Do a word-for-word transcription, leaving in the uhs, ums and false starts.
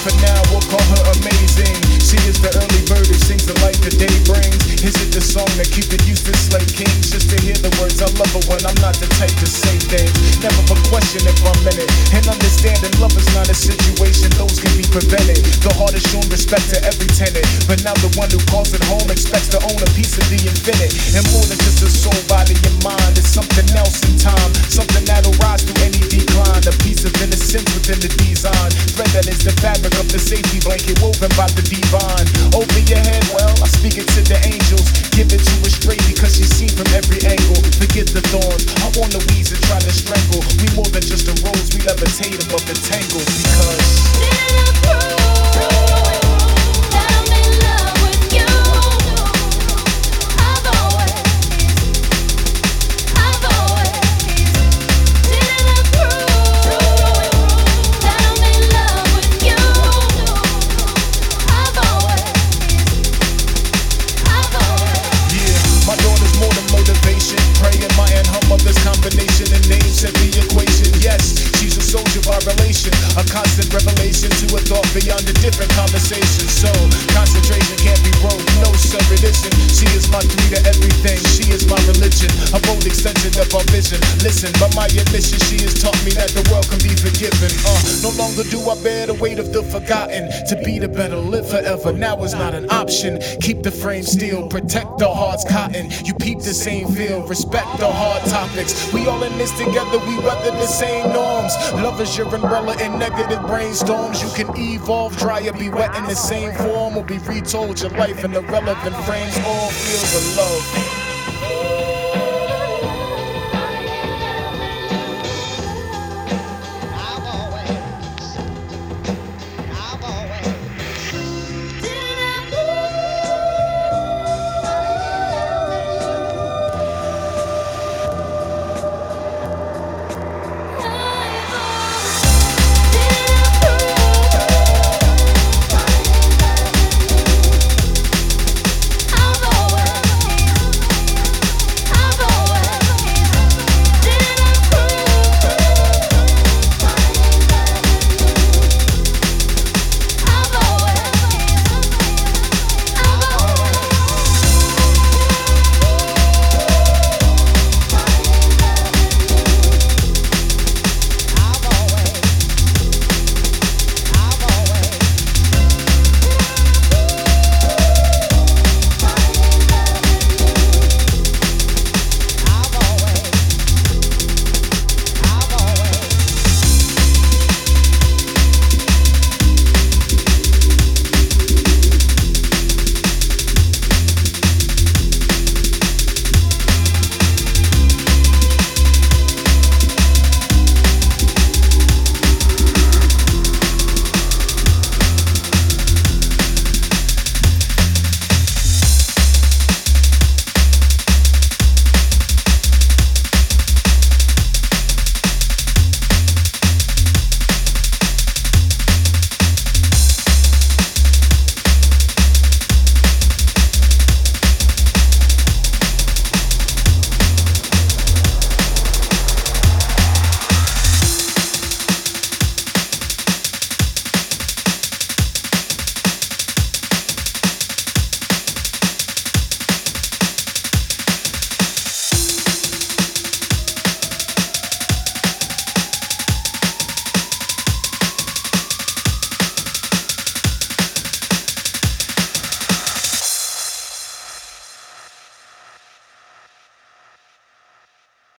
for now, we'll call her amazing. She is the early bird who sings the light the day brings. Is it the song that keep it used to slay kings? Just to hear the words, I love her when I'm not the type to say things. Never a question if I'm in it. And understanding love is not a situation, those can be prevented. The heart is shown respect to every tenant, but now the one who calls it home expects to own a piece of the infinite. And more than just a soul, body, and mind, it's something else in time. Something that'll rise through any decline. A piece of innocence within the design. Thread that is the fabric of the safety blanket woven by the divine. Over your head, well, I speak it to the angels. Give it to her straight because she's seen from every angle. Forget the thorns, I want the weeds that try to strangle. We more than just a rose, we levitate above the tangle because this combination and names set the equation. Yes, she's a soldier by relation, a constant revelation to a thought beyond a different conversation. So concentration can't be broke, no sub-edition. She is my three to everything, she is my religion, a bold extension of our vision. Listen, by my admission, she has taught me that the world can be forgiven. Uh, no longer do I bear the weight of the forgotten. To be the better, live forever, now is not an option. Keep the frame steel, protect the heart's cotton. You peep the same feel, respect the hard topics. We all in this together, we weather the same norms. Love is your umbrella in negative brainstorms. You can evolve, dry or be wet in the same form, or be retold your life in irrelevant frames. All feels of love.